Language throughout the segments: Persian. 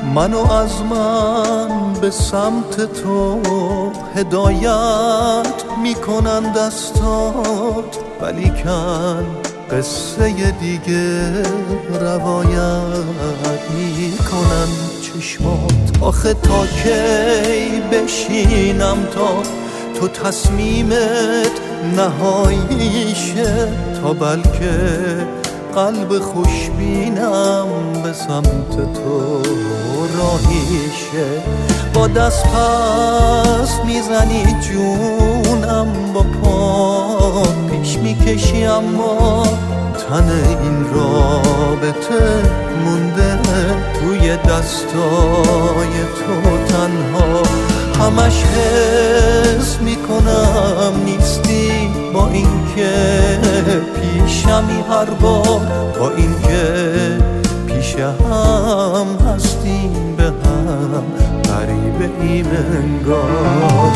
منو از من به سمت تو هدایت میکنن دستات، ولیکن قصه دیگه روایت میکنن چشمات. آخه تا کی بشینم تا تو تصمیمت نهایی شه، تا بلکه قلب خوشبینم به سمت تو راهی شه. با دست پس میزنی جونم، با پا پیش میکشی اما تن این رابطه مونده توی دستای تو تنها. همش حس میکنم نیستی، با اینکه پیشمی هر بار، با اینکه پیش هم هستیم به هم غریبه ایم انگار.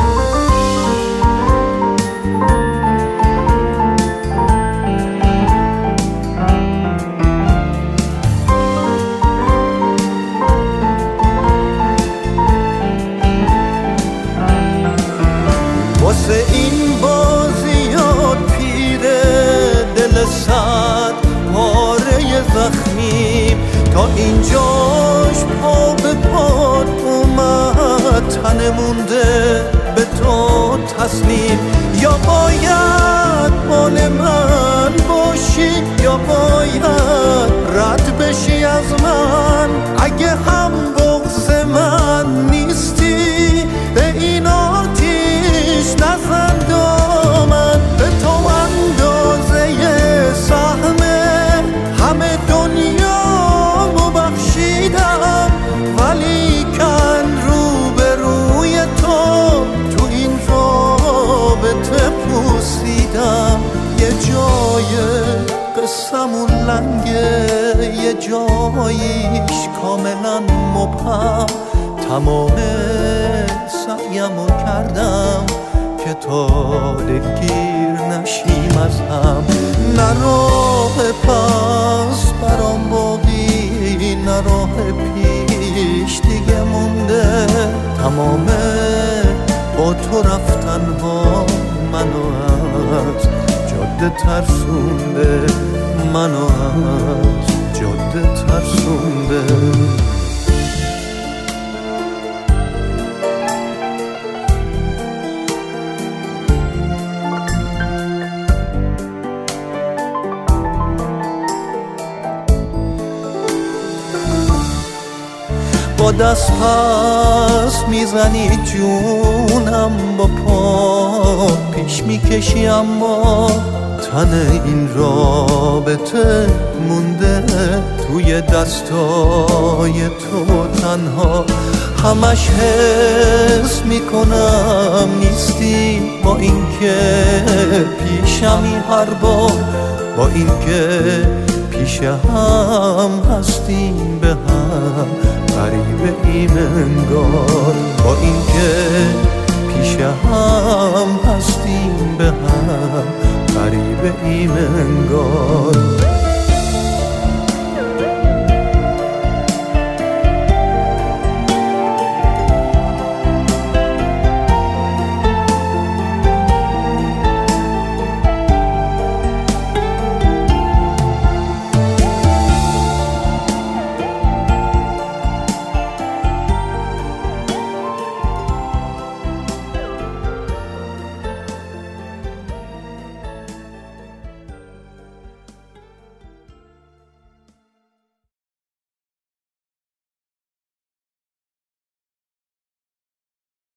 واسه این بازیات پیره دل صد پاره زخمیم، تا اینجاش پا به پات اومد، تن مونده به تو تسلیم. یا باید مال من باشی، یا باید رد بشی از من. اگه هم بغض من نیستی به این آتیش نزن دامن. به تو اندازه سهمه همه دنیا بخشیدم، ولیکن روبروی تو این رابطه پوسیدم. یه جای قصمون لنگه، یه جاییش کاملا مبهم. تمام سعیمو کردم که تا دلگیر نشیم از هم. نه راه پس برام باقی، نه راه پیش دیگه مونده. تمام با تو رفتن ها منو از جاده ترسونده، منو از جاده ترسونده. با دست پس میزنی جونم، با پا پیش میکشی اما تن این رابطه مونده توی دستای تو تنها. همش حس میکنم نیستی، با اینکه پیشمی هر بار، با اینکه پیش هم هستیم به هم غریبه ایم انگار. با اینکه پیش هم هستیم به هم غریبه ایم انگار.